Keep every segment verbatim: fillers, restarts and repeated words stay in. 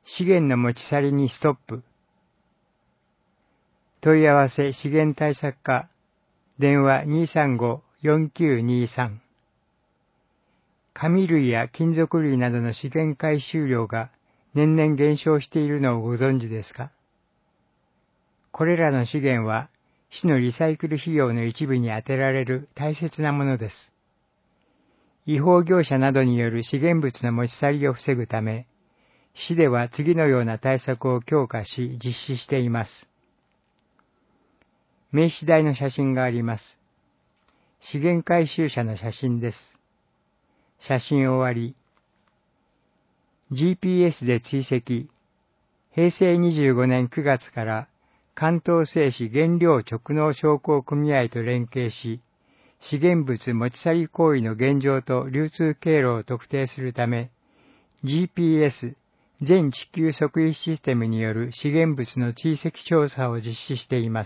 資源の持ち去りにストップ。問い合わせ資源対策課、電話 にーさんご よんきゅうにーさん。紙類や金属類などの資源回収量が年々減少しているのをご存知ですか？これらの資源は市のリサイクル費用の一部に充てられる大切なものです。違法業者などによる資源物の持ち去りを防ぐため、市では次のような対策を強化し実施しています。名刺台の写真があります。資源回収車の写真です。写真終わり。ジーピーエス で追跡。へいせいにじゅうごねんくがつから関東製紙原料直納商工組合と連携し、資源物持ち去り行為の現状と流通経路を特定するため、ジーピーエス 全地球測位システムによる資源物の追跡調査を実施しています。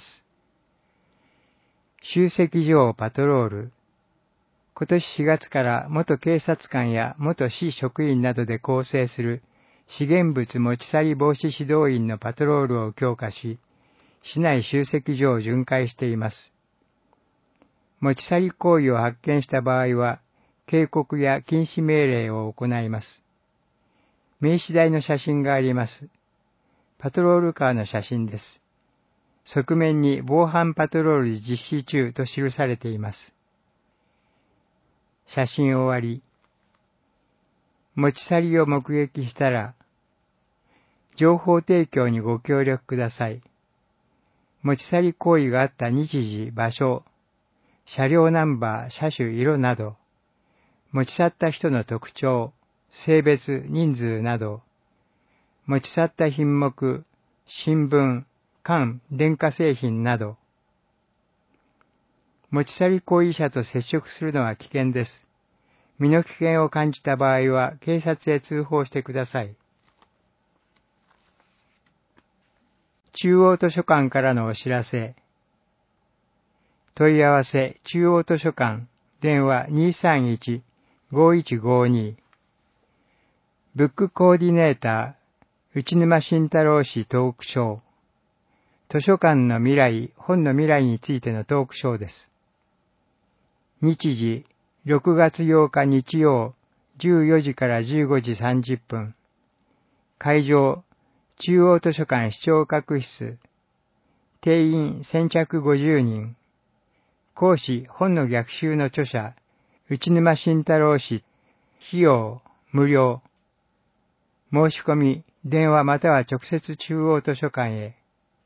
集積所をパトロール。今年しがつから元警察官や元市職員などで構成する資源物持ち去り防止指導員のパトロールを強化し、市内集積所を巡回しています。持ち去り行為を発見した場合は、警告や禁止命令を行います。名刺台の写真があります。パトロールカーの写真です。側面に防犯パトロール実施中と記されています。写真終わり。持ち去りを目撃したら、情報提供にご協力ください。持ち去り行為があった日時、場所、車両ナンバー、車種、色など、持ち去った人の特徴、性別、人数など、持ち去った品目、新聞、缶、電化製品など、持ち去り行為者と接触するのは危険です。身の危険を感じた場合は警察へ通報してください。中央図書館からのお知らせ。問い合わせ中央図書館、電話 にーさんいち ごいちごに。ブックコーディネーター、内沼慎太郎氏トークショー。図書館の未来、本の未来についてのトークショーです。日時、ろくがつようか日曜、じゅうよじからじゅうごじさんじゅっぷん。会場、中央図書館視聴覚室。定員先着ごじゅうにん。講師、本の逆襲の著者、内沼慎太郎氏。費用、無料。申し込み、電話または直接中央図書館へ。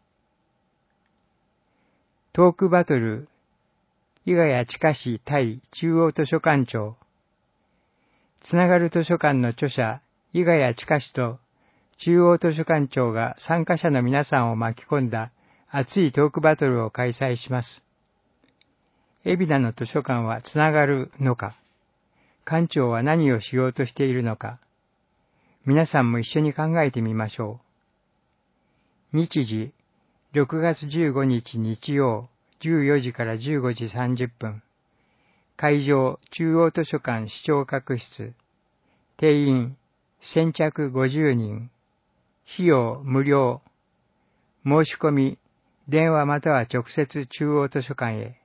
トークバトル、伊賀谷親氏対中央図書館長。つながる図書館の著者、伊賀谷親氏と中央図書館長が参加者の皆さんを巻き込んだ熱いトークバトルを開催します。海老名の図書館はつながるのか、館長は何をしようとしているのか、皆さんも一緒に考えてみましょう。日時、ろくがつじゅうごにち日曜、じゅうよじからじゅうごじさんじゅっぷん。会場、中央図書館視聴覚室。定員、先着ごじゅうにん。費用、無料。申し込み、電話または直接中央図書館へ。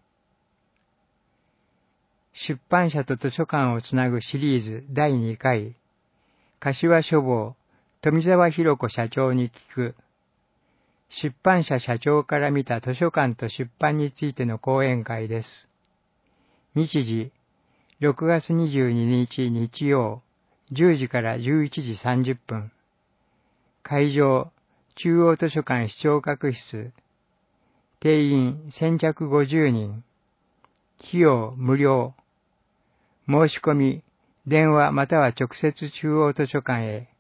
出版社と図書館をつなぐシリーズだいにかい。柏書房、富澤弘子社長に聞く。出版社社長から見た図書館と出版についての講演会です。日時、ろくがつにじゅうににち日曜、じゅうじからじゅういちじさんじゅっぷん。会場、中央図書館視聴覚室。定員先着ごじゅうにん。費用無料。申し込み、電話または直接中央図書館へ。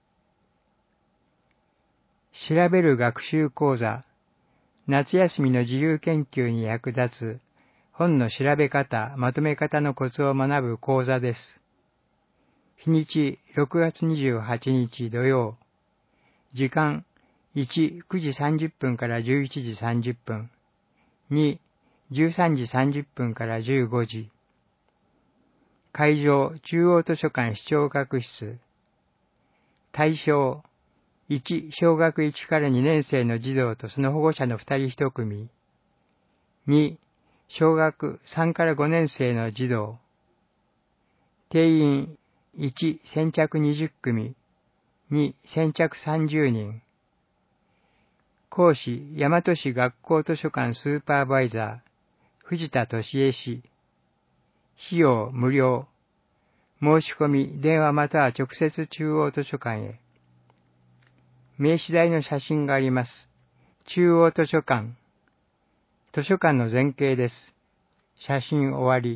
調べる学習講座。夏休みの自由研究に役立つ本の調べ方、まとめ方のコツを学ぶ講座です。日にちろくがつにじゅうはちにち土曜。時間いち、くじさんじゅっぷんからじゅういちじさんじゅっぷん。に、じゅうさんじさんじゅっぷんからじゅうごじ。会場、中央図書館視聴覚室。対象、 いち、小学いちからにねん生の児童とその保護者のふたりひと組。に、小学さんからごねん生の児童。定員いち、先着にじゅっ組。に、先着さんじゅうにん。講師、大和市学校図書館スーパーバイザー、藤田俊恵氏。費用無料。申し込み、電話または直接中央図書館へ。名刺台の写真があります。中央図書館。図書館の前景です。写真終わり。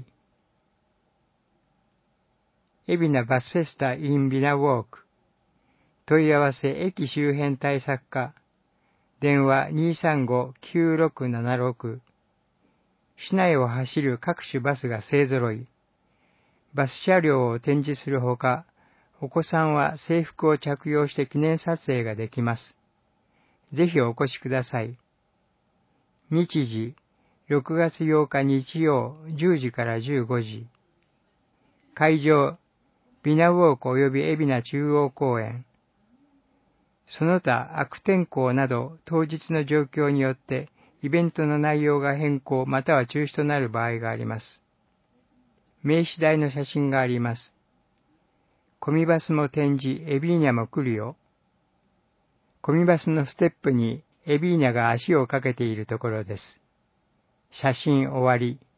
海老名バスフェスタ in ビナウォーク。問い合わせ駅周辺対策課。電話 にさんご きゅうろくななろく。市内を走る各種バスが勢ぞろい。バス車両を展示するほか、お子さんは制服を着用して記念撮影ができます。ぜひお越しください。日時、ろくがつようか日曜じゅうじからじゅうごじ。会場、ビナウォーク及び海老名中央公園。その他悪天候など当日の状況によってイベントの内容が変更または中止となる場合があります。名刺台の写真があります。コミバスも展示、エビーニャも来るよ。コミバスのステップにエビーニャが足をかけているところです。写真終わり。